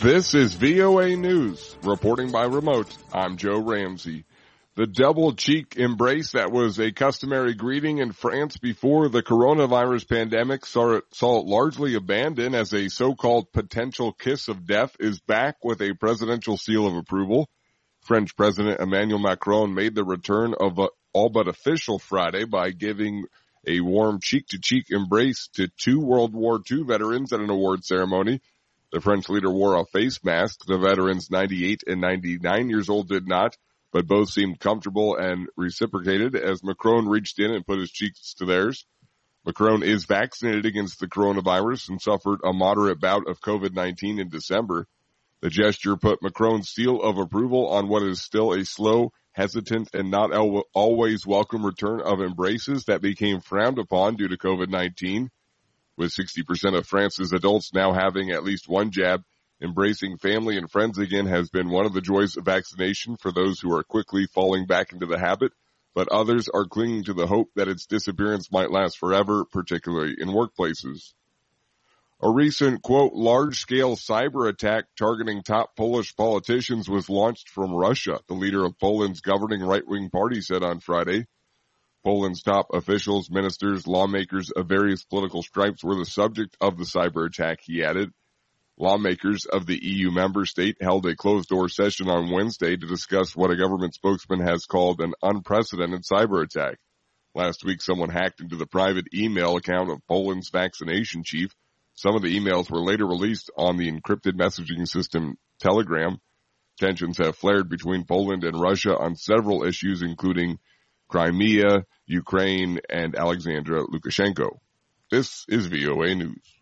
This is VOA News. Reporting by remote, I'm Joe Ramsey. The double-cheek embrace that was a customary greeting in France before the coronavirus pandemic saw it largely abandoned as a so-called potential kiss of death is back with a presidential seal of approval. French President Emmanuel Macron made the return of all but official Friday by giving a warm cheek-to-cheek embrace to two World War II veterans at an award ceremony. The French leader wore a face mask. The veterans 98 and 99 years old did not, but both seemed comfortable and reciprocated as Macron reached in and put his cheeks to theirs. Macron is vaccinated against the coronavirus and suffered a moderate bout of COVID-19 in December. The gesture put Macron's seal of approval on what is still a slow, hesitant, and not always welcome return of embraces that became frowned upon due to COVID-19. With 60% of France's adults now having at least one jab, embracing family and friends again has been one of the joys of vaccination for those who are quickly falling back into the habit, but others are clinging to the hope that its disappearance might last forever, particularly in workplaces. A recent, quote, large-scale cyber attack targeting top Polish politicians was launched from Russia, the leader of Poland's governing right-wing party said on Friday. Poland's top officials, ministers, lawmakers of various political stripes were the subject of the cyber attack, he added. Lawmakers of the EU member state held a closed-door session on Wednesday to discuss what a government spokesman has called an unprecedented cyber attack. Last week, someone hacked into the private email account of Poland's vaccination chief. Some of the emails were later released on the encrypted messaging system Telegram. Tensions have flared between Poland and Russia on several issues, including Crimea, Ukraine, and Alexander Lukashenko. This is VOA News.